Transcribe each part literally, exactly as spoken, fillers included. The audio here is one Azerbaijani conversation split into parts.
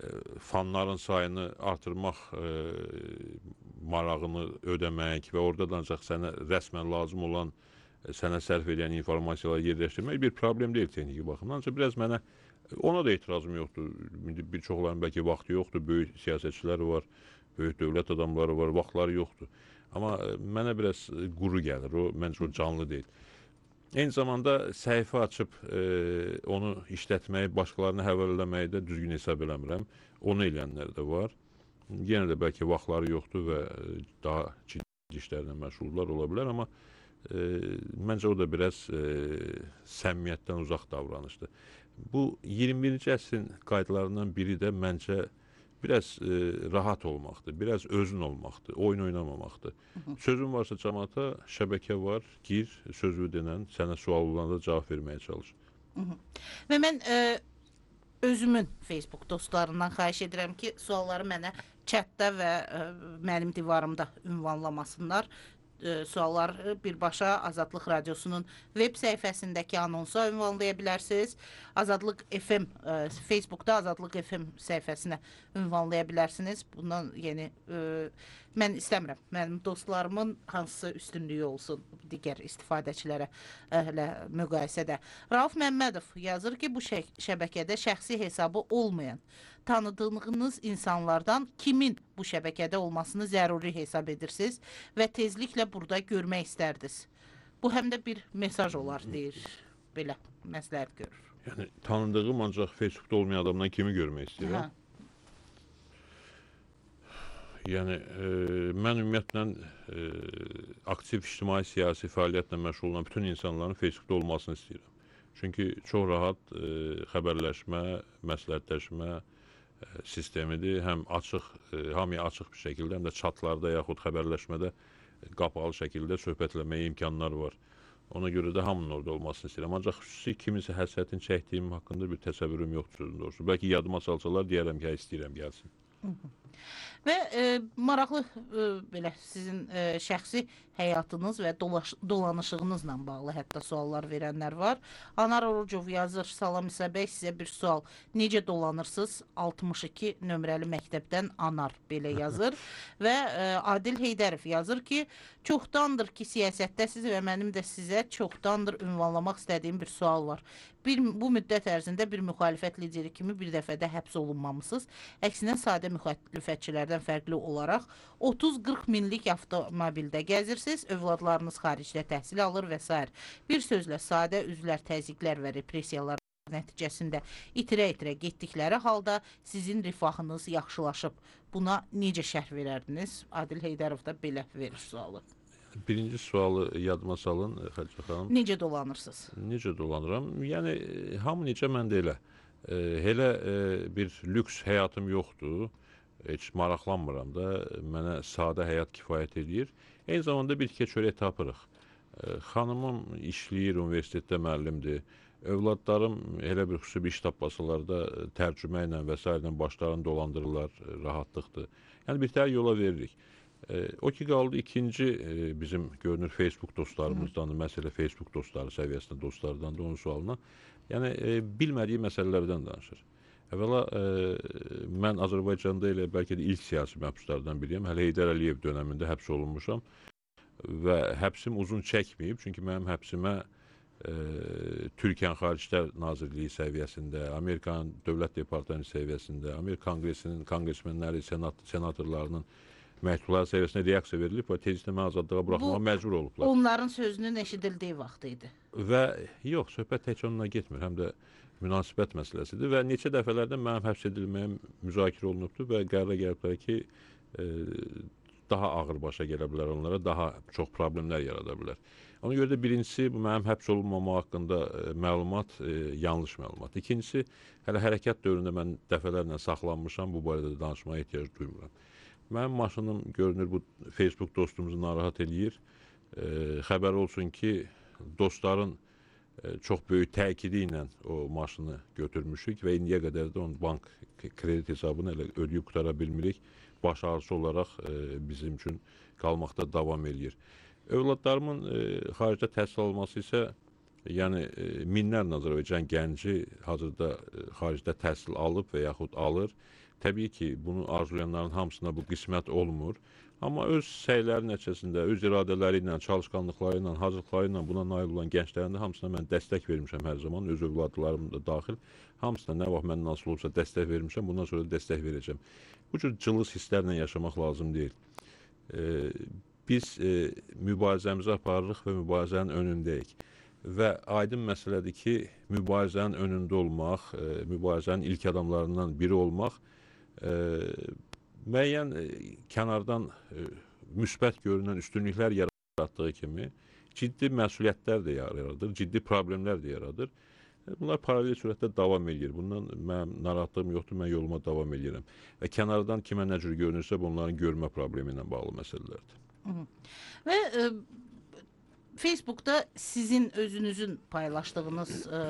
fanların sayını artırmaq marağını ödəmək və orada ancaq sənə rəsmən lazım olan, sənə sərf edən informasiyaları yerləşdirmək bir problem deyil texniki baxımdan. Ancaq biraz mənə ona da etirazım yoxdur. Bir çoxların bəlkə vaxtı yoxdur, böyük siyasətçilər var, böyük dövlət adamları var, vaxtları yoxdur. Amma mənə biraz quru gəlir, o məncə o canlı deyil. Eyni zamanda səhifə açıb onu işlətməyi, başqalarına həval eləməyi də düzgün hesab eləmirəm. Onu eləyənlər də var. Yenə də bəlkə vaxtları yoxdur və daha ciddi işlərlə məşğullar ola bilər, amma məncə o da biraz səmimiyyətdən uzaq davranışdır. Bu iyirmi birinci əsrin qaydalarından biri də məncə biraz rahat olmaqdır, biraz özün olmaqdır, oyun oynamamaqdır. Sözün varsa cəmaata, şəbəkə var, gir, sözü denən, sənə sual olanda cavab verməyə çalış. Və mən özümün Facebook dostlarından xahiş edirəm ki, sualları mənə chatdə və mənim divarımda ünvanlamasınlar. Sualları birbaşa Azadlıq Radiosunun web səhifəsindəki anonsa ünvanlaya bilərsiniz. Azadlıq F M, Facebookda Azadlıq F M səhifəsinə ünvanlaya bilərsiniz. Bundan yeni, mən istəmirəm, mənim dostlarımın hansısa üstünlüyü olsun digər istifadəçilərə müqayisədə. Rauf Məmmədov yazır ki, bu şəbəkədə şəxsi hesabı olmayan, tanıdığınız insanlardan kimin bu şəbəkədə olmasını zəruri hesab edirsiniz və tezliklə burada görmək istərdiniz. Bu həm də bir mesaj olar, deyir, belə məsləhət görür. Yəni, tanıdığım ancaq Facebookda olmayan adamdan kimi görmək istəyirəm? Yəni, mən ümumiyyətlə aktiv ictimai siyasi fəaliyyətlə məşğul olan bütün insanların Facebookda olmasını istəyirəm. Çünki çox rahat xəbərləşmə, məsləhətləşmə sistemidir. Həm açıq, hamıya açıq bir şəkildə, həm də chatlarda yaxud xəbərləşmədə qapalı şəkildə söhbət eləməyə imkanlar var. Ona görə də hamının orada olmasını istəyirəm. Ancaq xüsusi kiminsə həsrətini çəkdiyim haqqında bir təsəvvürüm yoxdur sözün doğrusu. Bəlkə yadıma salsalar deyərəm ki, istəyirəm gəlsin. Və maraqlı belə sizin şəxsi həyatınız və dolanışığınızla bağlı hətta suallar verənlər var. Anar Orucov yazır, salam İsa bəy, sizə bir sual. Necə dolanırsınız? altmış iki nömrəli məktəbdən Anar belə yazır. Və Adil Heydərov yazır ki, çoxdandır ki siyasətdəsiz və mənim də sizə çoxdandır ünvanlamaq istədiyim bir sual var. Bu müddət ərzində bir müxalifət lideri kimi bir dəfədə həbs olunmamısınız. Əksinə sadə müxalifətçilərdən fərqli olaraq otuz qırx minlik avtomobildə gəzirsiniz, övladlarınız xaricdə təhsil alır və s. Bir sözlə sadə üzvlər təzyiqlər və repressiyalar nəticəsində itirə-itirə getdikləri halda sizin rifahınız yaxşılaşıb. Buna necə şərh verərdiniz? Adil Heydərov da belə verir sualı. Birinci sualı yadıma salın, Xədicə xanım. Necə dolanırsınız? Necə dolanıram? Yəni, hamı necə, mən də elə. Elə bir lüks həyatım yoxdur. Heç maraqlanmıram da. Mənə sadə həyat kifayət edir. Eyni zamanda bir keçörək tapırıq. Xanımım işləyir, universitetdə müəllimdir. Övladlarım elə bir xüsusi bir iş tapmasalar da tərcümə ilə və s. başlarını dolandırırlar, rahatlıqdır. Yəni, bir təhər yola veririk. O ki qaldı ikinci bizim görünür Facebook dostlarımızdan, məsələ Facebook dostları səviyyəsində dostlardan da onun sualına. Yəni, bilmədiyi məsələlərdən danışır. Əvvəla, mən Azərbaycanda elə bəlkə də ilk siyasi məhbuslardan biriyəm. Hələ Heydər Əliyev dönəmində həbs olunmuşam və həbsim uzun çəkməyib. Çünki mənim həbsimə Türkiyə Xariclər Nazirliyi səviyyəsində, Amerikanın Dövlət Departamenti səviyyəsində, Amerika Konqresinin konqresmenləri, senatorlarının məktubları səviyyəsində reaksiya verilib və tezliklə mən azadlığa buraxmağa məcbur olublar. Onların sözünün eşidildiyi vaxt idi. Və yox, söhbət tək onunla getmir, həm də münasibət məsələsidir və neçə dəfələrdən mənim həbs edilməyim müzakirə olunubdur və qərara gəliblər ki, daha ağır başa gələ bilər onlara, daha çox problemlər yarada bilər. Ona görə də birincisi, bu mənim həbs olunmama haqqında məlumat yanlış məlumat. İkincisi, hələ hərəkət dövründə mən dəfələrlə saxlanmışam, bu barədə danışmaya ehtiyac duymuram. Mənim maşınım görünür bu Facebook dostumuzu narahat eləyir. Xəbər olsun ki, dostların çox böyük təkidi ilə o maşını götürmüşük və indiyə qədər də onun bank kredit hesabını elə ödəyib qutara bilmirik. Baş ağrısı olaraq bizim üçün qalmaqda davam eləyir. Övladlarımın xaricdə təhsil alması isə Yəni e, minlərlə Azərbaycan gənci hazırda e, xaricdə təhsil alıb və yaxud alır. Təbii ki, bunu arzulayanların hamısına bu qismət olmur. Amma öz səyləri nəticəsində, öz iradələri ilə, çalışqanlıqları ilə, hazırlıqları ilə buna nail olan gənclərin də hamısına mən dəstək vermişəm hər zaman, öz övladlarım da daxil. Hamısına nə vaxt məndən asılı olsa dəstək vermişəm, bundan sonra da dəstək verəcəm. Bu cür cılız hisslərlə yaşamaq lazım deyil. E, biz e, mübarizəmizi aparırıq və mübarizənin önündəyik. Və aydın məsələdir ki, mübarizənin önündə olmaq, e, mübarizənin ilk adamlarından biri olmaq, e, müəyyən e, kənardan e, müsbət görünən üstünlüklər yaratdığı kimi ciddi məsuliyyətlər də yaradır, ciddi problemlər də yaradır. E, bunlar paralel sürətdə davam edir. Bundan mənim narahatlığım yoxdur, mən yoluma davam edirəm. Və kənardan kimə nə cür görünürsə, bunların görmə problemi ilə bağlı məsələlərdir. Hı -hı. Və e, Facebook'da sizin özünüzün paylaştığınız e,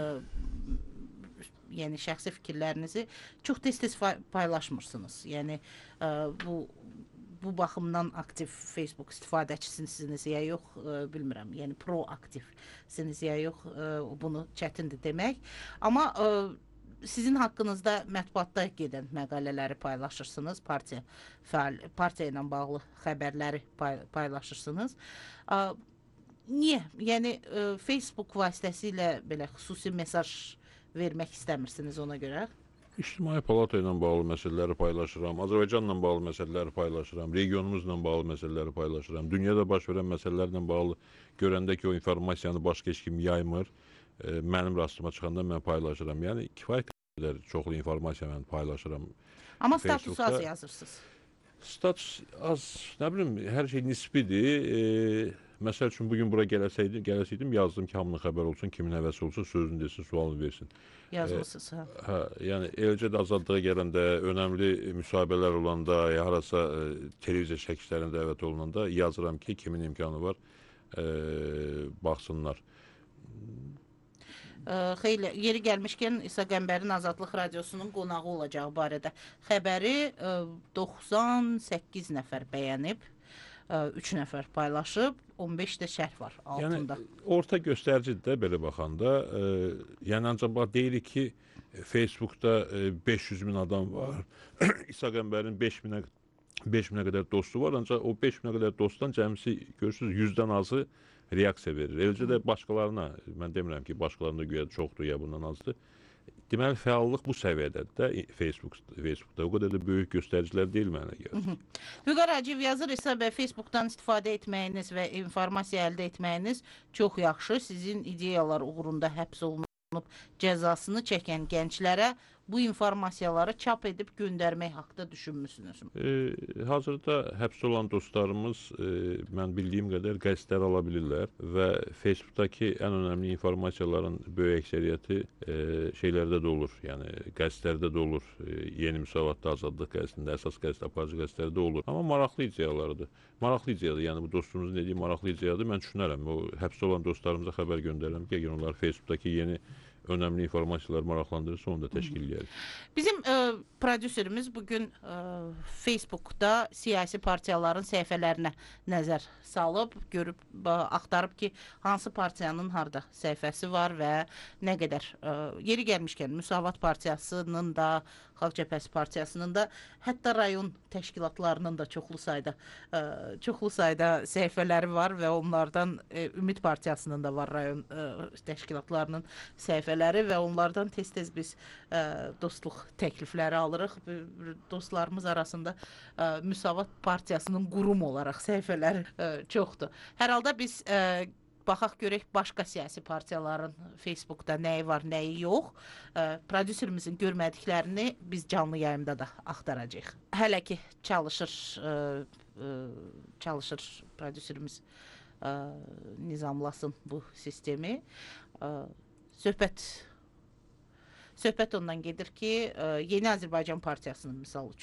yəni şəxsi fikirlərinizi çox tez-tez paylaşmırsınız. Yəni e, bu bu baxımdan aktiv Facebook istifadəçisiniz ya yox, e, bilmirəm. Yəni proaktivsiniz ya yox, e, bunu çətindir demək. Amma e, sizin haqqınızda mətbuatda gedən məqalələri paylaşırsınız, partiya fəal, partiya ilə bağlı xəbərləri pay, paylaşırsınız. E, Niyə? Yəni e, Facebook vasitəsilə belə xüsusi mesaj vermək istəmirsiniz ona görə? İctimai Palata ilə bağlı məsələləri paylaşıram, Azərbaycanla bağlı məsələləri paylaşıram, regionumuzla bağlı məsələləri paylaşıram. Dünyada baş verən məsələlərlə bağlı görəndə ki, o informasiyanı başqa heç kim yaymır, e, mənim rastıma çıxanda mən paylaşıram. Yəni kifayət qədər çoxlu informasiya mən paylaşıram. Amma status az yazırsınız. Status az, nə bilim, hər şey nisbidir. E, Məsəl üçün, bugün bura gələsiydim, gələsiydim, yazdım ki, hamının xəbər olsun, kimin həvəsi olsun, sözünü desin, sualını versin. Yazmışsınız, hə. Hə, yəni, eləcə də azadlığa gələndə, önəmli müsahibələr olanda, ya harasa e, televiziya çəkişlərinə dəvət olunanda yazıram ki, kimin imkanı var, e, baxsınlar. E, xeyli, yeri gəlmişkən İsa Qəmbərin Azadlıq Radiosunun qonağı olacağı barədə xəbəri e, doxsan səkkiz nəfər bəyənib. üç nəfər paylaşıb, on beş də şərh var altında. Yəni, orta göstəricidir də belə baxanda. E, yəni, ancaq deyirik ki, Facebookda e, beş yüz min adam var. İsa Qəmbərin beş minə qədər dostu var, ancaq o beş minə qədər dostdan cəmsi, görürsünüz, yüzdən azı reaksiya verir. Eləcə də başqalarına, mən demirəm ki, başqalarına güya çoxdur ya bundan azdır. Deməli, fəallıq bu səviyyədədir də Facebook, Facebookda. O qədər də böyük göstəricilər deyil mənə gəlir. Vüqar Hacıyev yazır, İsa bəy, Facebookdan istifadə etməyiniz və informasiya əldə etməyiniz çox yaxşı. Sizin ideyalar uğrunda həbs olunub cəzasını çəkən gənclərə bu informasiyaları çap edib göndərmək haqda düşünmüsünüz? E, hazırda həbs olan dostlarımız, e, mən bildiyim qədər qəzetlər ala bilirlər və Facebookdakı ən önəmli informasiyaların böyük əksəriyyəti e, şeylərdə də olur, yəni qəzetlərdə də olur. E, Yeni Müsavatda, Azadlıq qəzetində, əsas qəzet, aparıcı qəzetlərdə olur. Amma maraqlı ideyalardır. Maraqlı ideyadır, yəni bu dostumuzun dediyi maraqlı ideyadır. Mən düşünərəm, o həbs olan dostlarımıza xəbər göndərirəm ki, əgər onlar Facebookdakı yeni önəmli informasiyalar maraqlandırırsa, onu da təşkil edək. Bizim e, prodüserimiz bugün e, Facebookda siyasi partiyaların səhifələrinə nəzər salıb, görüb, axtarıb ki, hansı partiyanın harda səhifəsi var və nə qədər. E, yeri gəlmişkən, Müsavat Partiyasının da, Xalq Cəbhəsi Partiyasının da, hətta rayon təşkilatlarının da çoxlu sayda e, çoxlu sayda səhifələri var və onlardan e, Ümid Partiyasının da var rayon e, təşkilatlarının səhifələri və onlardan tez-tez biz e, dostluq təklifləri alırıq. Dostlarımız arasında e, Müsavat Partiyasının qurum olaraq səhifələri e, çoxdur. Hər halda biz e, baxaq görək başqa siyasi partiyaların Facebookda nəyi var, nəyi yox. E, prodüserimizin görmədiklərini biz canlı yayımda da axtaracağıq. Hələ ki çalışır e, e, çalışır prodüserimiz e, nizamlasın bu sistemi. E, söhbət Söhbət ondan gedir ki, Yeni Azərbaycan Partiyasının misal üçün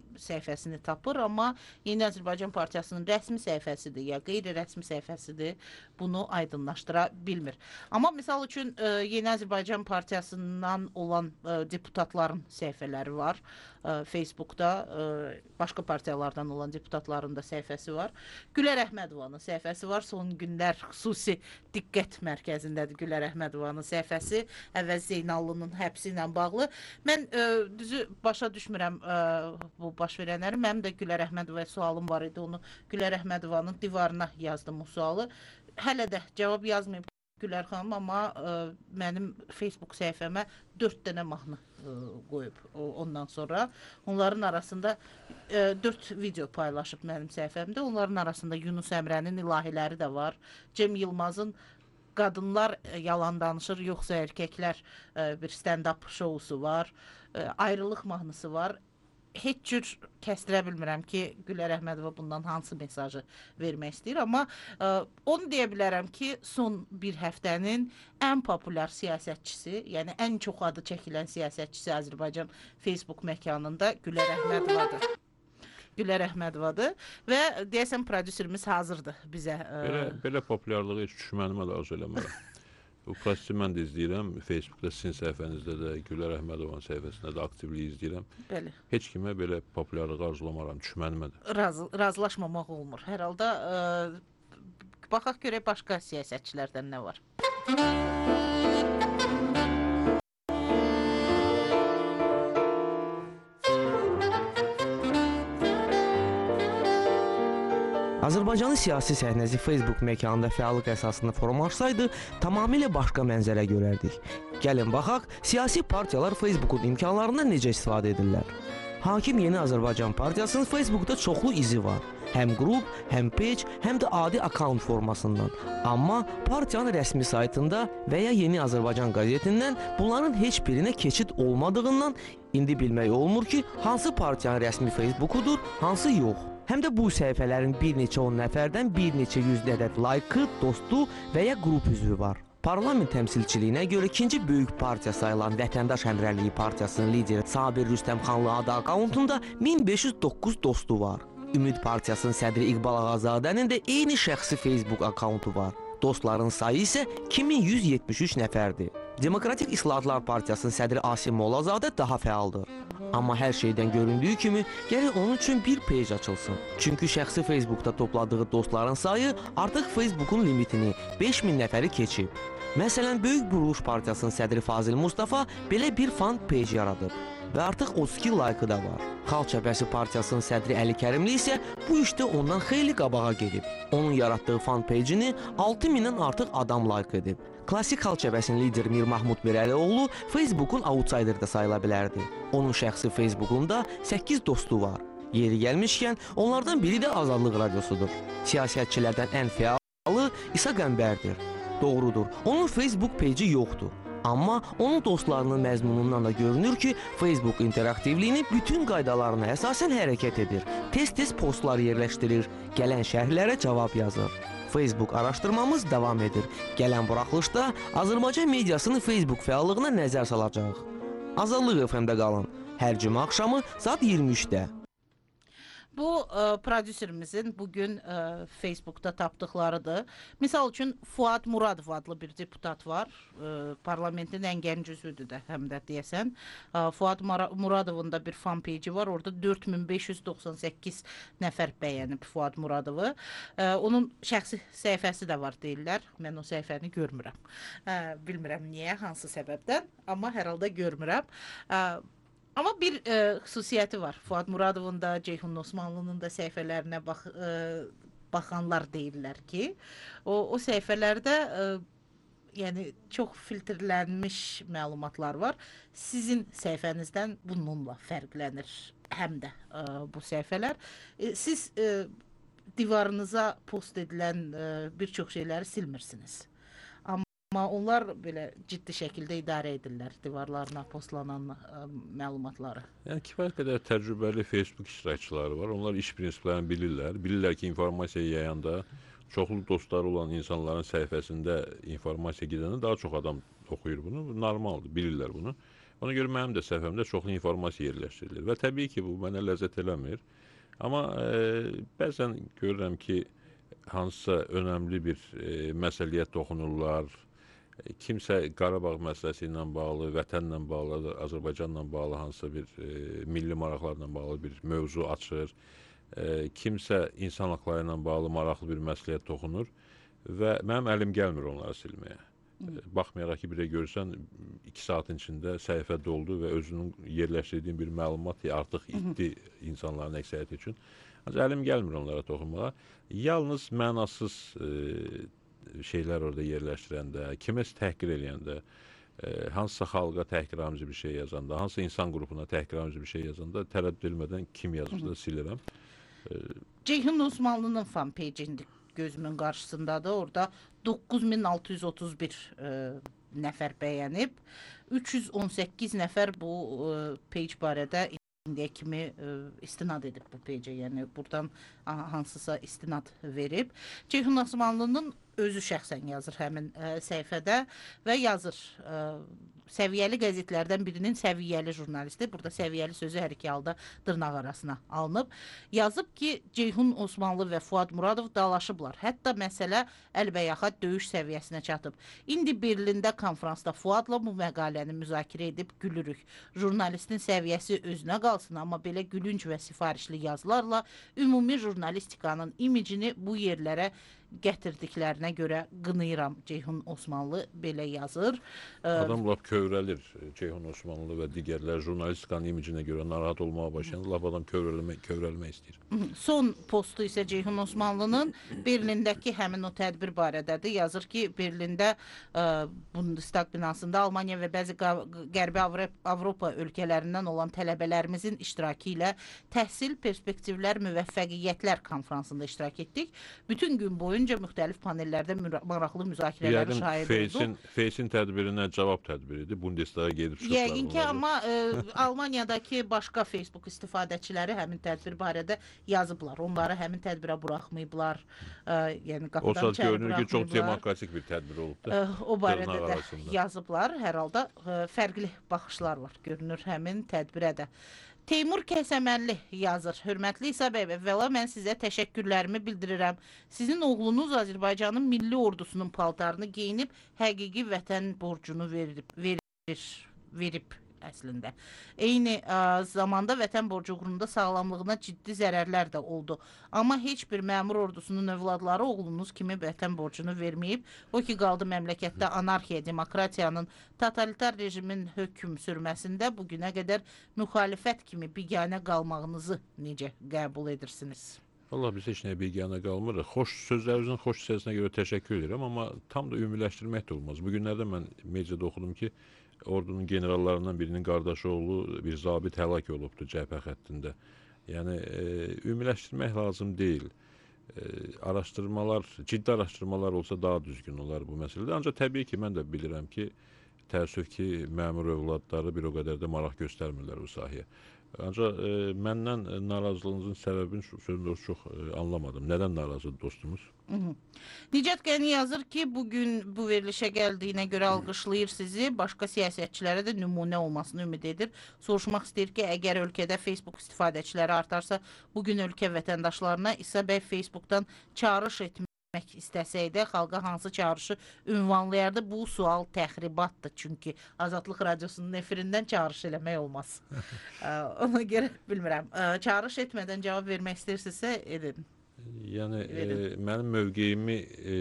səhifəsini tapır, amma Yeni Azərbaycan Partiyasının rəsmi səhifəsidir ya qeyri-rəsmi səhifəsidir, bunu aydınlaşdıra bilmir. Amma misal üçün e, Yeni Azərbaycan Partiyasından olan e, deputatların səhifələri var. E, Facebookda e, başqa partiyalardan olan deputatların da səhifəsi var. Gülər Əhmədovanın səhifəsi var. Son günlər xüsusi diqqət mərkəzindədir Gülər Əhmədovanın səhifəsi. Əvvəz Zeynallının həbsi ilə bağlı. Mən e, düzü başa düşmürəm e, bu baş verənləri. Mənim də Gülər Əhmədovaya sualım var idi. Onu Gülər Əhmədovanın divarına yazdım o sualı. Hələ də cavab yazmayıb Gülər xanım, amma e, mənim Facebook səhifəmə dörd dənə mahnı e, qoyub o, ondan sonra. Onların arasında e, dörd video paylaşıb mənim səhifəmdə. Onların arasında Yunus Əmrənin ilahiləri də var. Cem Yılmazın Qadınlar Yalan Danışır, Yoxsa Erkəklər e, bir stand-up şousu var. E, ayrılıq mahnısı var. Heç cür kəstirə bilmirəm ki, Gülər Əhmədova bundan hansı mesajı vermək istəyir, amma ə, onu deyə bilərəm ki, son bir həftənin ən populyar siyasətçisi, yəni ən çox adı çəkilən siyasətçisi Azərbaycan Facebook məkanında Gülər Əhmədovadır. Gülər Əhmədovadır və deyəsən prodüserimiz hazırdır bizə. Ə... Belə, belə populyarlığı heç düşmənimə də arzu eləmərəm. Bu prosesi mən də izləyirəm. Facebookda sizin səhifənizdə də, Gülər Əhmədovanın səhifəsində də aktivliyi izləyirəm. Bəli. Heç kimə belə populyarlığı arzulamaram, düşmənimə də. Raz, razılaşmamaq olmur. Hər halda ə, baxaq görək başqa siyasətçilərdən nə var. Azərbaycanın siyasi səhnəsi Facebook məkanında fəallıq əsasında formalaşsaydı, tamamilə başqa mənzərə görərdik. Gəlin baxaq, siyasi partiyalar Facebookun imkanlarından necə istifadə edirlər. Hakim Yeni Azərbaycan Partiyasının Facebookda çoxlu izi var. Həm qrup, həm page, həm də adi akkaunt formasından. Amma partiyanın rəsmi saytında və ya Yeni Azərbaycan qazetindən bunların heç birinə keçid olmadığından indi bilmək olmur ki, hansı partiyanın rəsmi Facebookudur, hansı yox. Həm də bu səhifələrin bir neçə on nəfərdən bir neçə yüz ədəd laykı, dostu və ya qrup üzvü var. Parlament təmsilçiliyinə görə ikinci böyük partiya sayılan Vətəndaş Həmrəyliyi Partiyasının lideri Sabir Rüstəmxanlı adı akkauntunda min beş yüz doqquz dostu var. Ümid Partiyasının sədri İqbal Ağazadənin də eyni şəxsi Facebook akkauntu var. Dostların sayı isə iki min yüz yetmiş üç nəfərdir. Demokratik İslahatlar Partiyasının sədri Asim Mollazadə daha fəaldır. Amma hər şeydən göründüyü kimi, gərək onun üçün bir page açılsın. Çünki şəxsi Facebookda topladığı dostların sayı artıq Facebookun limitini beş min nəfəri keçib. Məsələn, Böyük Buruluş Partiyasının sədri Fazil Mustafa belə bir fan page yaradıb və artıq otuz iki laykı da var. Xalq Cəbhəsi Partiyasının sədri Əli Kərimli isə bu işdə ondan xeyli qabağa gedib. Onun yaratdığı fan page'ini altı mindən artıq adam layk edib. Klassik Xalq Cəbhəsinin lideri Mir Mahmud Mirəlioğlu Facebookun outsider'da sayıla bilərdi. Onun şəxsi Facebookunda səkkiz dostu var. Yeri gəlmişkən, onlardan biri də Azadlıq Radiosudur. Siyasətçilərdən ən fəalı İsa Qəmbərdir. Doğrudur, onun Facebook page'i yoxdur. Amma onun dostlarının məzmunundan da görünür ki, Facebook interaktivliyini bütün qaydalarına əsasən hərəkət edir. Tez-tez postlar yerləşdirir, gələn şərhlərə cavab yazır. Facebook araşdırmamız davam edir. Gələn buraxılışda Azərbaycan mediasının Facebook fəallığına nəzər salacaq. Azadlıq F M-də qalın. Hər cümə axşamı saat iyirmi üçdə. Bu ə, prodüserimizin bugün ə, Facebookda tapdıqlarıdır. Misal üçün Fuad Muradov adlı bir deputat var. Ə, parlamentin ən gənc üzvüdür də həm də deyəsən. Ə, Fuad Muradovun da bir fan page var. Orada dörd min beş yüz doxsan səkkiz nəfər bəyənib Fuad Muradovu. Ə, onun şəxsi səhifəsi də var deyirlər. Mən o səhifəni görmürəm. Ə, bilmirəm niyə, hansı səbəbdən, amma hər halda görmürəm. Ə, Amma bir e, xüsusiyyəti var. Fuad Muradovun da, Ceyhun Osmanlının da səhifələrinə bax, e, baxanlar deyirlər ki, o, o səhifələrdə e, yəni çox filtrlənmiş məlumatlar var. Sizin səhifənizdən bununla fərqlənir həm də e, bu səhifələr. E, siz e, divarınıza post edilən e, bir çox şeyləri silmirsiniz. Amma onlar belə ciddi şəkildə idarə edirlər divarlarına postlanan ə, məlumatları. Yəni kifayət qədər təcrübəli Facebook iştirakçıları var. Onlar iş prinsiplərini bilirlər. Bilirlər ki, informasiya yayanda çoxlu dostları olan insanların səhifəsində informasiya gedəndə daha çox adam oxuyur bunu. Bu normaldır, bilirlər bunu. Ona görə mənim də səhifəmdə çoxlu informasiya yerləşdirilir və təbii ki, bu mənə ləzzət eləmir. Amma e, bəzən görürəm ki, hansısa önəmli bir e, məsələyə toxunurlar. E, kimsə Qarabağ məsələsi ilə bağlı, vətənlə bağlı, Azərbaycanla bağlı hansısa bir e, milli maraqlarla bağlı bir mövzu açır. E, kimsə insan haqları ilə bağlı maraqlı bir məsələyə toxunur və mənim əlim gəlmir onları silməyə. E, baxmayaraq ki, bir də görürsən iki saatın içində səhifə doldu və özünün yerləşdirdiyin bir məlumat artıq itdi insanların əksəriyyəti üçün. Ancaq əlim gəlmir onlara toxunmağa. Yalnız mənasız e, şeylər orada yerləşdirəndə, kiməsə təhqir eləyəndə, e, hansısa xalqa təhqiramizi bir şey yazanda, hansısa insan qrupuna təhqiramizi bir şey yazanda tərəddüd etmədən kim yazırsa silirəm. Ceyhun Osmanlı'nın fan page-indi gözümün qarşısındadır. Orada doqquz min altı yüz otuz bir e, nəfər bəyənib. üç yüz on səkkiz nəfər bu e, page barədə indiyə kimi e, istinad edib bu page-ə. Yəni buradan hansısa istinad verib. Ceyhun Osmanlı'nın özü şəxsən yazır həmin e, səhifədə və yazır. E, səviyyəli qəzetlərdən birinin səviyyəli jurnalisti, burada səviyyəli sözü hər iki halda dırnaq arasına alınıb, yazıb ki, Ceyhun Osmanlı və Fuad Muradov dalaşıblar. Hətta məsələ əlbəyaxa döyüş səviyyəsinə çatıb. İndi Berlində konferansda Fuadla bu məqaləni müzakirə edib gülürük. Jurnalistin səviyyəsi özünə qalsın, amma belə gülünc və sifarişli yazılarla ümumi jurnalistikanın imicini bu yerlərə gətirdiklərinə görə qınayıram. Ceyhun Osmanlı belə yazır. Adam lap kövrəlir. Ceyhun Osmanlı və digərlər jurnalistikanın imicinə görə narahat olmağa başlayan, lap adam kövrəlmək, kövrəlmək istəyir. Son postu isə Ceyhun Osmanlının Berlindəki həmin o tədbir barədədir. Yazır ki, Berlində ə, Bundestag binasında Almaniya və bəzi Qərbi Avropa ölkələrindən olan tələbələrimizin iştirakı ilə təhsil perspektivlər, müvəffəqiyyətlər konferansında iştirak etdik. Bütün gün boyunca müxtəlif panellərdə maraqlı müzakirələrə şahid olduq. Feysin tədbirinə cavab tədbiridir. Bundestaga gedib çıxırlar. Yəqin ki, amma e, Almaniyadakı başqa Facebook istifadəçiləri həmin tədbir barədə yazıblar. Onları həmin tədbirə buraxmayıblar. E, yəni qapıdan içəri görünür ki, çox demokratik bir tədbir olub da. E, o barədə də yazıblar. Hər halda e, fərqli baxışlar var. Görünür həmin tədbirə də. Teymur Kəsəmənli yazır. Hörmətli İsa bəy, əvvəla mən sizə təşəkkürlərimi bildirirəm. Sizin oğlunuz Azərbaycanın milli ordusunun paltarını geyinib, həqiqi vətən borcunu verib, verir, verib əslində. Eyni ə, zamanda vətən borcu uğrunda sağlamlığına ciddi zərərlər də oldu. Amma heç bir məmur ordusunun övladları oğlunuz kimi vətən borcunu verməyib. O ki, qaldı məmləkətdə anarxiya, demokratiyanın, totalitar rejimin hökm sürməsində bugünə qədər müxalifət kimi biganə qalmağınızı necə qəbul edirsiniz? Vallahi biz heç nəyə biganə qalmırıq. Xoş sözlərinizin xoş hissəsinə görə təşəkkür edirəm, amma tam da ümumiləşdirmək də olmaz. Bugünlərdə mən mediada oxudum ki, ordunun generallarından birinin qardaşı oğlu bir zabit həlak olubdur cəbhə xəttində. Yəni e, ümumiləşdirmək lazım deyil. E, araşdırmalar, ciddi araşdırmalar olsa daha düzgün olar bu məsələdə. Ancaq təbii ki, mən də bilirəm ki, təəssüf ki, məmur övladları bir o qədər də maraq göstərmirlər bu sahəyə. Ancaq e, məndən narazılığınızın səbəbini sözün doğrusu çox e, anlamadım. Nədən narazıdır dostumuz? Hı -hı. Nicat Qəni yazır ki, bugün bu verilişə gəldiyinə görə alqışlayır sizi. Başqa siyasətçilərə də nümunə olmasını ümid edir. Soruşmaq istəyir ki, əgər ölkədə Facebook istifadəçiləri artarsa, bugün ölkə vətəndaşlarına İsa bəy Facebookdan çağırış etmək istəsəydə xalqa hansı çağırışı ünvanlayardı? Bu sual təxribatdır. Çünki Azadlıq Radiosunun efirindən çağırış eləmək olmaz. Ona görə bilmirəm. Çağırış etmədən cavab vermək istəyirsinizsə edin. Yəni e, mənim mövqeyimi e,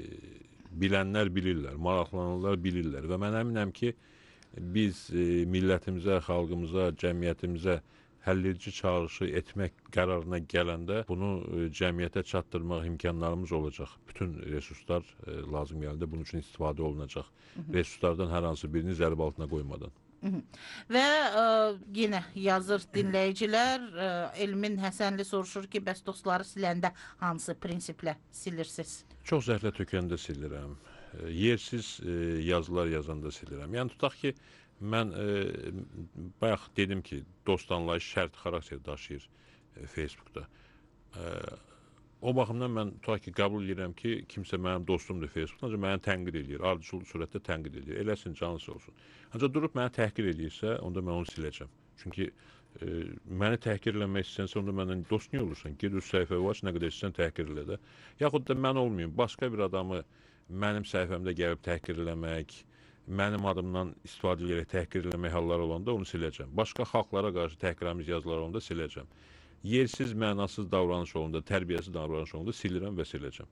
bilənlər bilirlər, maraqlananlar bilirlər və mən əminəm ki, biz e, millətimizə, xalqımıza, cəmiyyətimizə həlledici çağırışı etmək qərarına gələndə bunu e, cəmiyyətə çatdırmaq imkanlarımız olacaq. Bütün resurslar e, lazım gəldi, bunun üçün istifadə olunacaq. Hı -hı. Resurslardan hər hansı birini zərb altına qoymadan. Hı -hı. Və ə, yenə yazır dinləyicilər, ə, Elmin Həsənli soruşur ki, bəs dostları siləndə hansı prinsiplə silirsiniz? Çox zəhlə tökəndə silirəm, e, yersiz e, yazılar yazanda silirəm. Yəni tutaq ki, mən e, bayaq dedim ki, dost anlayış şərt xarakter daşıyır e, Facebookda. E, o baxımdan mən tutaq ki, qəbul edirəm ki, kimsə mənim dostumdur Facebookda, ancaq məni tənqid edir, ardıcıl surətdə tənqid edir. Eləsin, canısı olsun. Ancaq durub məni təhqir edirsə, onda mən onu siləcəm. Çünki e, məni təhqir eləmək istəyənsə, onda məndən dost niyə olursan? Ged öz səhifəyə aç, nə qədər istəyən təhqir elə də. Yaxud da mən olmayım, başqa bir adamı mənim səhifəmdə gəlib təhqir eləmək, mənim adımdan istifadə edərək təhqir eləmək halları olanda onu siləcəm. Başqa xalqlara qarşı təhqiramiz yazılar olanda siləcəm. Yersiz, mənasız davranış olanda, tərbiyəsiz davranış olanda silirəm və siləcəm.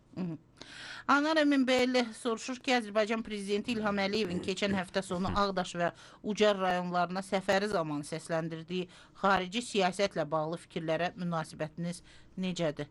Anar Eminbəyli soruşur ki, Azərbaycan Prezidenti İlham Əliyevin keçən həftə sonu Ağdaş və Ucar rayonlarına səfəri zamanı səsləndirdiyi xarici siyasətlə bağlı fikirlərə münasibətiniz necədir?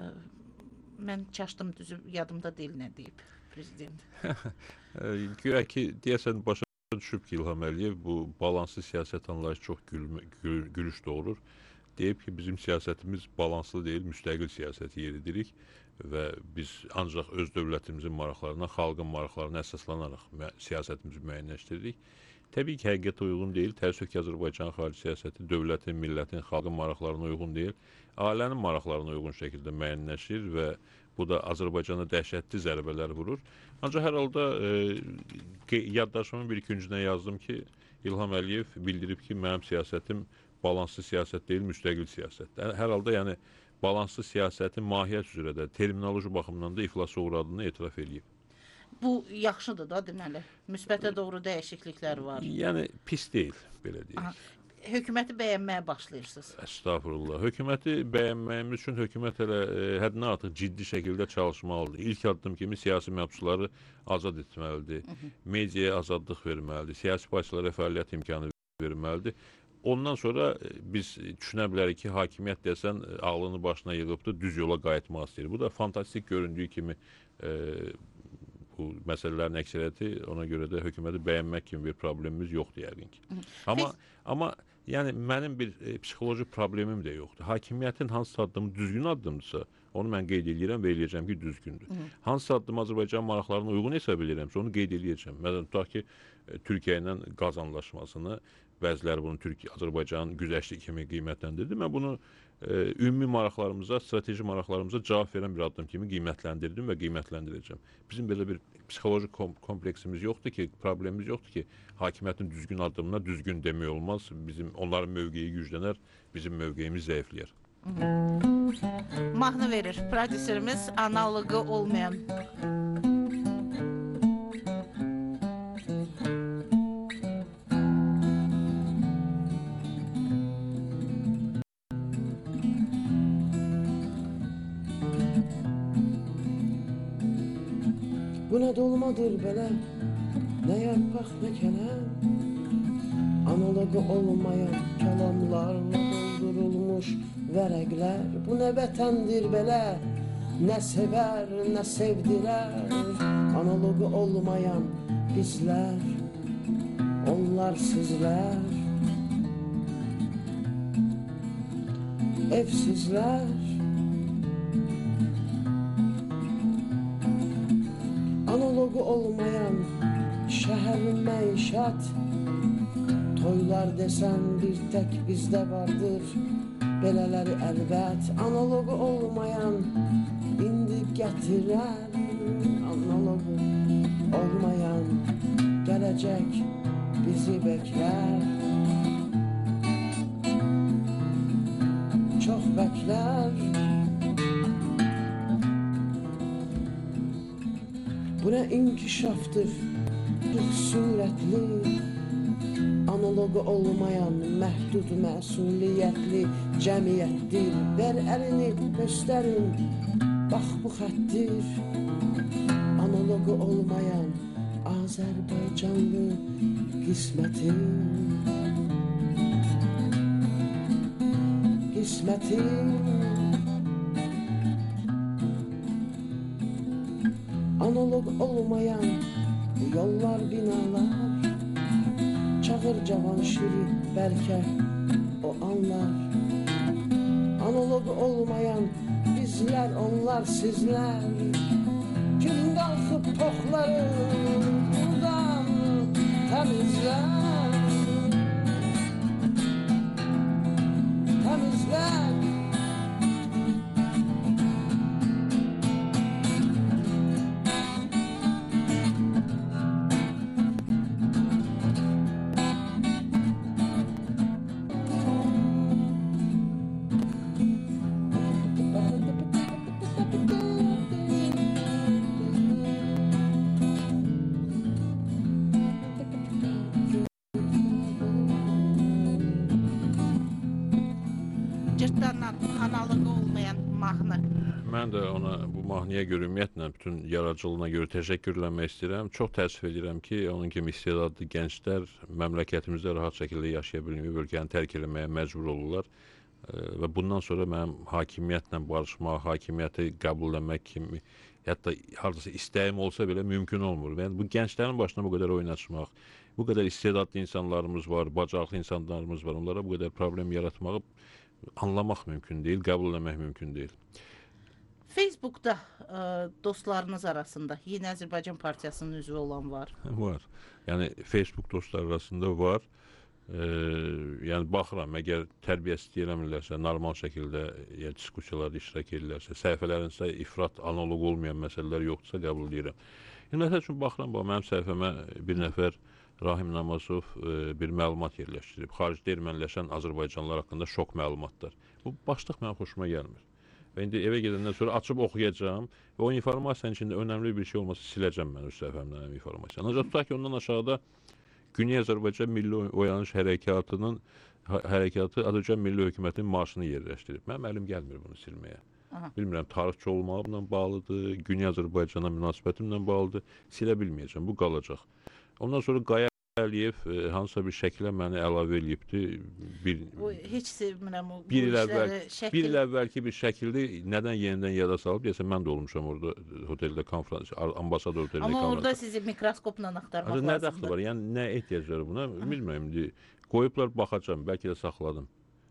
Mən çaşdım, düzü yadımda deyil nə deyib Prezident. Güya ki, deyəsən başa düşüb ki, İlham Əliyev bu balanslı siyasət anlayışı çox gül gülüş doğurur. Deyib ki, bizim siyasətimiz balanslı deyil, müstəqil siyasət yeridirik və biz ancaq öz dövlətimizin maraqlarına, xalqın maraqlarına əsaslanaraq siyasətimizi müəyyənləşdiririk. Təbii ki, həqiqətə uyğun deyil. Təəssüf ki, Azərbaycan xarici siyasəti dövlətin, millətin, xalqın maraqlarına uyğun deyil. Ailənin maraqlarına uyğun şəkildə müəyyənləşir və bu da Azərbaycana dəhşətli zərbələr vurur. Ancaq hər halda e, yaddaşımın bir ikincisinə yazdım ki, İlham Əliyev bildirib ki, mənim siyasətim balanslı siyasət deyil, müstəqil siyasət. Hər halda yəni balanslı siyasətin mahiyyət üzrə də, terminoloji baxımdan da iflasa uğradığını etiraf edib. Bu yaxşıdır da deməli. Müsbətə doğru dəyişikliklər var. Yəni pis deyil, belə deyək. Hökuməti bəyənməyə başlayırsınız. Estağfurullah. Hökuməti bəyənməyimiz üçün hökumət elə e, həddindən artıq ciddi şəkildə çalışmalıdır. İlk addım kimi siyasi məhbusları azad etməlidir. Mediaya azadlıq verməlidir. Siyasi partiyalara fəaliyyət imkanı verməlidir. Ondan sonra biz düşünə bilərik ki, hakimiyyət desən ağlını başına yığıbdır, düz yola qayıtmaq istəyir. Bu da fantastik göründüyü kimi e, bu məsələlərin əksəriyyəti, ona görə də hökuməti bəyənmək kimi bir problemimiz yoxdur yəqin ki. Amma, amma yəni mənim bir e, psixoloji problemim də yoxdur. Hakimiyyətin hansı addımı düzgün addımdırsa, onu mən qeyd edirəm və eləyəcəm ki, düzgündür. Hı. Hansı addım Azərbaycan maraqlarına uyğun hesab edirəmsə, onu qeyd eləyəcəm. Məsələn, tutaq ki, Türkiyə ilə qaz anlaşmasını, bəziləri bunu Türkiyə, Azərbaycanın güzəşti kimi qiymətləndirdi. Mən bunu e, ümumi maraqlarımıza, strateji maraqlarımıza cavab verən bir addım kimi qiymətləndirdim və qiymətləndirəcəm. Bizim belə bir psixoloji kom kompleksimiz yoxdur ki, problemimiz yoxdur ki, hakimiyyətin düzgün addımına düzgün demək olmaz. Bizim onların mövqeyi güclənər, bizim mövqeyimiz zəifləyər. Mahnı verir prodüserimiz, analogu olmayan. Bu nə dolmadır belə, nə yarpaq, nə kələm, analogu olmayan kəlamlarla doldurulmuş vərəqlər. Bu nə vətəndir belə, nə sevər, nə sevdirər, analogu olmayan bizlər, onlar sizlər, evsizlər. Analogu olmayan şəhərin məişət, toylar desən bir tək bizdə vardır, belələri əlbət. Analogu olmayan indi gətirər, analogu olmayan gələcək bizi bəklər, çox bəklər. Bu nə inkişafdır, çox sürətli, analogu olmayan məhdud məsuliyyətli cəmiyyətdir. Ver əlini göstərin, bax bu xəttir, analogu olmayan Azərbaycanlı qismətin, qismətin. Analog olmayan yollar, binalar, çağır cavan şiri bəlkə o anlar. Analog olmayan bizlər, onlar sizlər, gün qalxıb toxları buradan təmizlər, təmizlər. cırtdanla analogu olmayan mahnı. Mən də ona bu mahnıya görə ümumiyyətlə bütün yaradıcılığına görə təşəkkürləmək istəyirəm. Çox təəssüf edirəm ki, onun kimi istedadlı gənclər məmləkətimizdə rahat şəkildə yaşaya bilməyib, ölkəni tərk etməyə məcbur olurlar. Və bundan sonra mənim hakimiyyətlə barışmaq, hakimiyyəti qəbul etmək kimi, hətta hardasa istəyim olsa belə mümkün olmur. Yəni bu gənclərin başına bu qədər oyun açmaq, bu qədər istedadlı insanlarımız var, bacarıqlı insanlarımız var. Onlara bu qədər problem yaratmağı anlamaq mümkün deyil, qəbul etmək mümkün deyil. Facebookda ə, dostlarınız arasında Yeni Azərbaycan Partiyasının üzvü olan var. Var. Yəni Facebook dostlar arasında var. Ee, yəni baxıram, əgər tərbiyəsi deyirəmirlərsə, normal şəkildə ya, diskussiyalarda iştirak edirlərsə, səhifələrinizdə ifrat analog olmayan məsələlər yoxdursa qəbul edirəm. Yəni, məsəl üçün baxıram, bax, mənim səhifəmə bir nəfər Rahim Namazov e, bir məlumat yerləşdirib. Xaricdə erməniləşən Azərbaycanlılar haqqında şok məlumatlar. Bu başlıq mənim xoşuma gəlmir. Və indi evə gedəndən sonra açıb oxuyacağam və o informasiyanın içində önəmli bir şey olmasa siləcəm mən öz səhifəmdən informasiyanı. Ancaq tutaq ki, ondan aşağıda Güney Azərbaycan Milli Oyanış Hərəkatının hərəkatı Azərbaycan Milli Hökumətinin marşını yerləşdirib. Mənim əlim gəlmir bunu silməyə. Aha. Bilmirəm, tarixçi olmağımla bağlıdır, Güney Azərbaycana münasibətimlə bağlıdır. Silə bilməyəcəm, bu qalacaq. Ondan sonra Qaya Əliyev e, hansısa bir şəklə məni əlavə eləyibdi. Bir, o, heç sevmirəm o bir il əvvəl, şəkil... bir il əvvəlki bir şəkildi, nədən yenidən yada salıb, deyəsən mən də olmuşam orada hoteldə konferans, ambasador hotelində Amma konferans. orada sizi mikroskopla axtarmaq lazımdır. Nə dəxli var? Yəni nə ehtiyac var buna? Bilmirəm, indi qoyublar, baxacam, bəlkə də saxladım.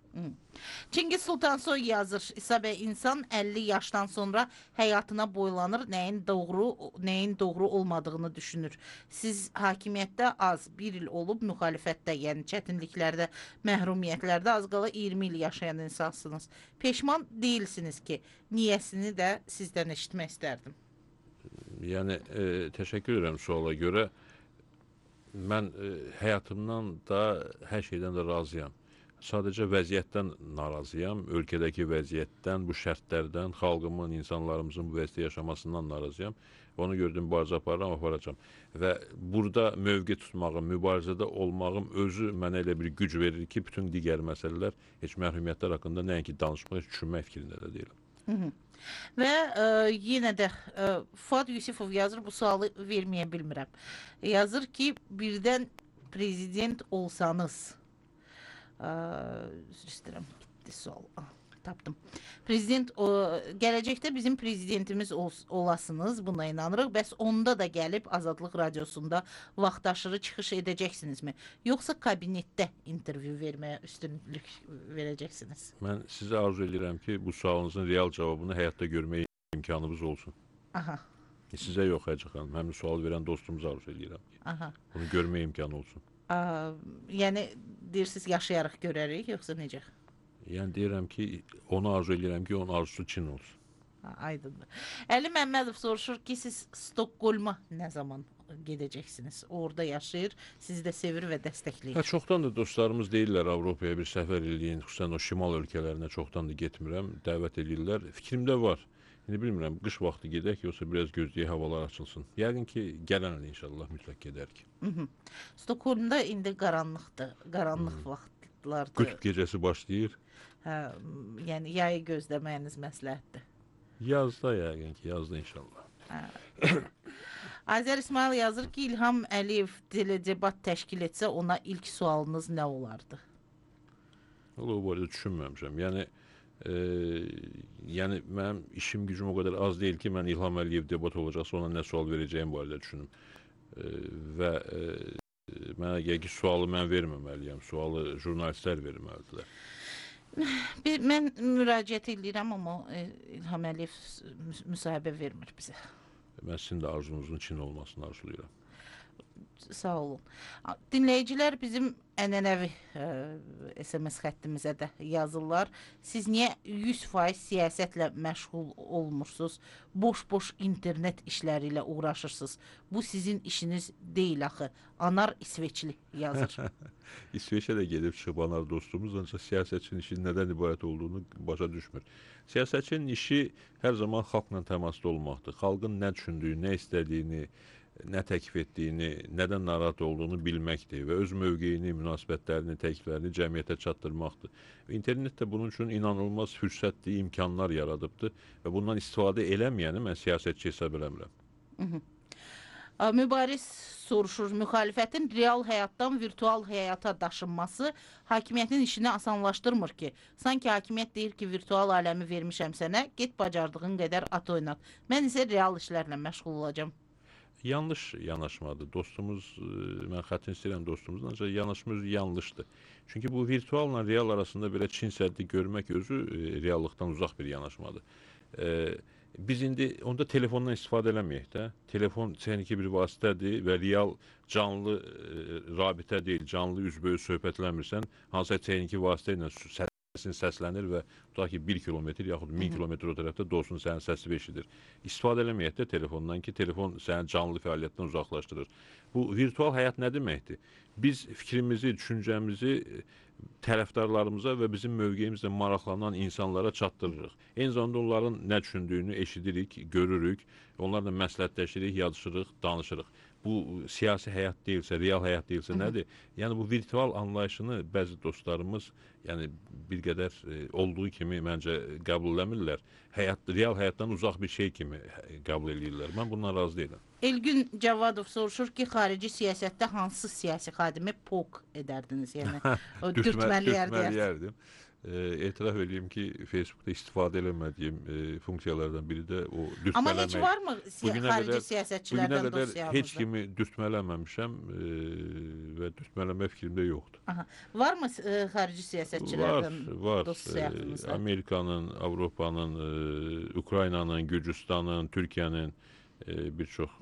Çingiz Sultansoy yazır. İsa bəy, insan əlli yaşdan sonra həyatına boylanır, nəyin doğru, nəyin doğru olmadığını düşünür. Siz hakimiyyətdə az bir il olub, müxalifətdə, yəni çətinliklərdə, məhrumiyyətlərdə az qala iyirmi il yaşayan insansınız. Peşman deyilsiniz ki, niyəsini də sizdən eşitmək istərdim. Yəni, e, təşəkkür edirəm suala görə. Mən e, həyatımdan da, hər şeydən də razıyam. Sadəcə vəziyyətdən narazıyam, ölkədəki vəziyyətdən, bu şərtlərdən, xalqımın, insanlarımızın bu vəziyyətdə yaşamasından narazıyam. Onu gördüm, mübarizə aparıram, aparacam. Və burada mövqe tutmağım, mübarizədə olmağım özü mənə elə bir güc verir ki, bütün digər məsələlər, heç məhrumiyyətlər haqqında nəinki danışmaq, heç düşünmək fikrində də deyiləm. Hı -hı. Və e, yenə də e, Fuad Yusifov yazır, bu sualı verməyə bilmirəm. Yazır ki, birdən prezident olsanız, üzr istəyirəm, gitti sual, tapdım. Prezident, o, gələcəkdə bizim prezidentimiz ol, olasınız, buna inanırıq. Bəs onda da gəlib Azadlıq Radiosunda vaxtaşırı çıxış edəcəksinizmi? Yoxsa kabinetdə intervyu verməyə üstünlük verəcəksiniz? Mən sizə arzu edirəm ki, bu sualınızın real cavabını həyatda görməyə imkanımız olsun. Aha. Sizə yox, Hacı xanım, həmin sual verən dostumuza arzu edirəm ki, aha. Bunu görməyə imkanı olsun. Aa, yəni deyirsiniz yaşayaraq görərik, yoxsa necə? Yəni deyirəm ki, onu arzu edirəm ki, onun arzusu Çin olsun. Ha, aydındır. Əli Məmmədov soruşur ki, siz Stokholma nə zaman gedəcəksiniz? Orada yaşayır, sizi də sevir və dəstəkləyir. Hə, çoxdan da dostlarımız deyirlər Avropaya bir səfər eləyin, xüsusən o şimal ölkələrinə çoxdan da getmirəm, dəvət edirlər. Fikrimdə var. İndi bilmirəm, qış vaxtı gedək, yoxsa biraz gözləyək, havalar açılsın. Yəqin ki, gələn il inşallah mütləq gedərik. Stokholmda indi qaranlıqdır, qaranlıq Hı. vaxtlardır. Qütb gecəsi başlayır. Hə, yəni yayı gözləməyiniz məsləhətdir. Yazda yəqin ki, yazda inşallah. Hə. Azər İsmail yazır ki, İlham Əliyev teledebat təşkil etsə, ona ilk sualınız nə olardı? O barədə düşünməmişəm. Yəni, e, yəni mənim işim gücüm o qədər az deyil ki, mən İlham Əliyev debat olacaqsa ona nə sual verəcəyim barədə düşünüm. E, və e, mənə gəlir ki, sualı mən verməməliyəm, sualı jurnalistlər verməlidirlər. Bir, mən müraciət edirəm, amma e, İlham Əliyev müsahibə vermir bizə. Mən sizin də arzunuzun Çin olmasını arzulayıram. Sağ olun. Dinləyicilər bizim ənənəvi e, S M S xəttimizə də yazırlar. Siz niyə yüz faiz siyasətlə məşğul olmursunuz? Boş-boş internet işləri ilə uğraşırsınız. Bu sizin işiniz deyil axı. Anar İsveçli yazır. İsveçə də gedib çıxıb Anar dostumuz, ancaq siyasətçinin işinin nədən ibarət olduğunu başa düşmür. Siyasətçinin işi hər zaman xalqla təmasda olmaqdır. Xalqın nə düşündüyünü, nə istədiyini, nə təklif etdiyini, nədən narahat olduğunu bilməkdir və öz mövqeyini, münasibətlərini, təkliflərini cəmiyyətə çatdırmaqdır. İnternet də bunun üçün inanılmaz fürsətdir, imkanlar yaradıbdır və bundan istifadə eləməyəni mən siyasətçi hesab eləmirəm. Hı -hı. Mübariz soruşur, müxalifətin real həyatdan virtual həyata daşınması hakimiyyətin işini asanlaşdırmır ki. Sanki hakimiyyət deyir ki, virtual aləmi vermişəm sənə, get bacardığın qədər at oynat. Mən isə real işlərlə məşğul olacağım. Yanlış yanaşmadır. Dostumuz, mən xətrin istəyirəm dostumuzdan, ancaq yanaşma özü yanlışdır. Çünki bu virtualla real arasında belə Çin səddi görmək özü reallıqdan uzaq bir yanaşmadır. E, Biz indi onda telefondan istifadə eləməyək də. Telefon texniki bir vasitədir və real canlı e, rabitə deyil, canlı üzbəüz söhbətləmirsən, hansısa texniki vasitə ilə səsin səslənir və tutaq ki bir kilometr yaxud min kilometr o tərəfdə dostun sənin səsini eşidir. İstifadə eləməyək də telefondan ki, telefon səni canlı fəaliyyətdən uzaqlaşdırır. Bu virtual həyat nə deməkdir? Biz fikrimizi, düşüncəmizi tərəfdarlarımıza və bizim mövqeyimizlə maraqlanan insanlara çatdırırıq. Eyni zamanda onların nə düşündüyünü eşidirik, görürük, onlarla məsləhətləşirik, yazışırıq, danışırıq. Bu siyasi həyat deyilsə, real həyat deyilsə nədir? Yəni bu virtual anlayışını bəzi dostlarımız yəni bir qədər e, olduğu kimi məncə qəbul eləmirlər. Həyat, real həyatdan uzaq bir şey kimi qəbul edirlər. Mən bundan razı deyiləm. Elgün Cavadov soruşur ki, xarici siyasətdə hansı siyasi xadimi pok edərdiniz? Yəni o dürtməliyərdim. E, etiraf edeyim ki, Facebookda istifadə eləmədiyim e, funksiyalardan biri də o dürtmələmək. Amma heç var mı siya xarici qədər, siyasətçilərdən dosyanızda? dosyanızda? Heç kimi dürtmələməmişəm e, və dürtmələmə fikrimdə yoxdur. Aha. Var mı e, xarici siyasətçilərdən var, var. dosyanızda? E, Amerikanın, Avropanın, e, Ukraynanın, Gürcüstanın, Türkiyənin e, bir çox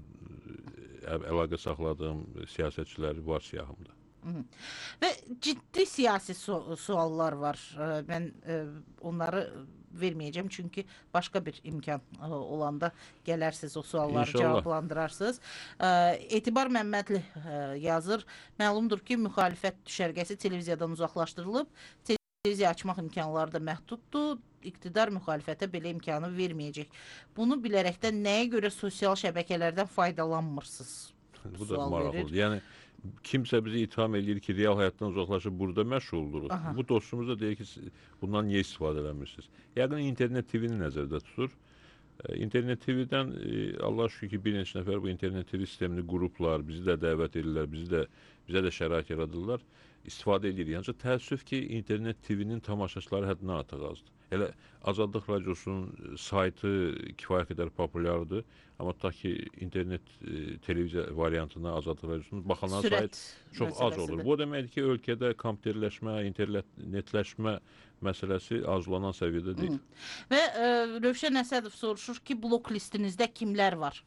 e, əlaqə saxladığım siyasətçiləri var siyahımda. Hı -hı. Və ciddi siyasi su suallar var. Mən e, onları verməyəcəm çünki başqa bir imkan e, olanda gələrsiz o sualları İnşallah cavablandırarsınız. E, Etibar Məmmədli e, yazır. Məlumdur ki, müxalifət düşərgəsi televiziyadan uzaqlaşdırılıb. Televiziya açmaq imkanları da məhduddur. İqtidar müxalifətə belə imkanı verməyəcək. Bunu bilərəkdən nəyə görə sosial şəbəkələrdən faydalanmırsınız? Bu da maraqlıdır. Yəni kimsə bizi itham edir ki, real həyatdan uzaqlaşıb burada məşğulduruq. Bu dostumuz da deyir ki, bundan niyə istifadə eləmirsiniz? Yəqin internet T V-ni nəzərdə tutur. İnternet T V-dən Allah şükür ki, bir neçə nəfər bu internet T V sistemini qurublar, bizi də dəvət edirlər, bizi də bizə də şərait yaradırlar. İstifadə edirik. Ancaq təəssüf ki, internet T V-nin tamaşaçıları həddindən artıq azdır. Elə Azadlıq Radiosunun saytı kifayət qədər populyardır. Amma tutaq ki, internet e, televiziya variantına Azadlıq Radiosunun baxanların sayı çox az olur. Bu deməkdir ki, ölkədə kompüterləşmə, internetləşmə məsələsi arzulanan səviyyədə deyil. Hı. Və e, Rövşən Əsədov soruşur ki, blok listinizdə kimlər var?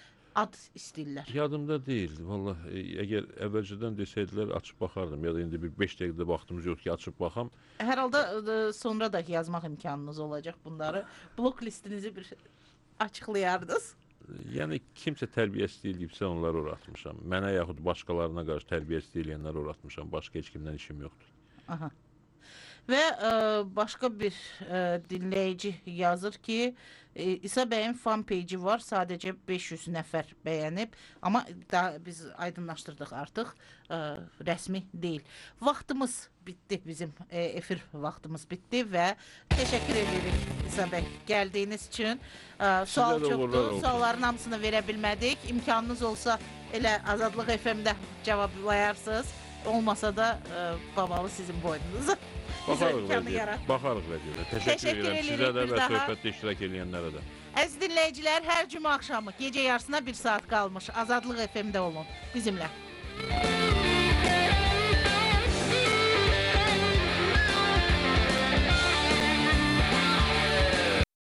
Ad istəyirlər. Yadımda deyil. Vallahi əgər əvvəlcədən desəydilər açıb baxardım. Ya da indi bir beş dəqiqədə vaxtımız yox ki, açıb baxam. Hər halda e, sonra da yazmaq imkanınız olacaq bunları. Blok listinizi bir açıqlayardınız. Yəni kimsə tərbiyəsiz deyilibsə onları oratmışam. Mənə yaxud başqalarına qarşı tərbiyəsiz deyilənləri oratmışam. Başqa heç kimdən işim yoxdur. Aha. Və e, başqa bir e, dinləyici yazır ki, e, İsa bəyin fan page var, sadəcə beş yüz nəfər bəyənib, amma da biz aydınlaşdırdıq artıq, e, rəsmi deyil. Vaxtımız bitdi, bizim e, efir vaxtımız bitdi və təşəkkür edirik İsa bəy gəldiyiniz üçün. E, sual çoxdur, sualların hamısını verə bilmədik. İmkanınız olsa elə Azadlıq F M-də cavablayarsınız, olmasa da e, babalı sizin boynunuza. Baxarıq vəziyyət. Baxarıq vəziyyət. Təşəkkür edirəm sizə də və söhbətdə iştirak edənlərə də. Əziz dinləyicilər, hər cümə axşamı gecə yarısına bir saat qalmış Azadlıq F M-də olun bizimlə.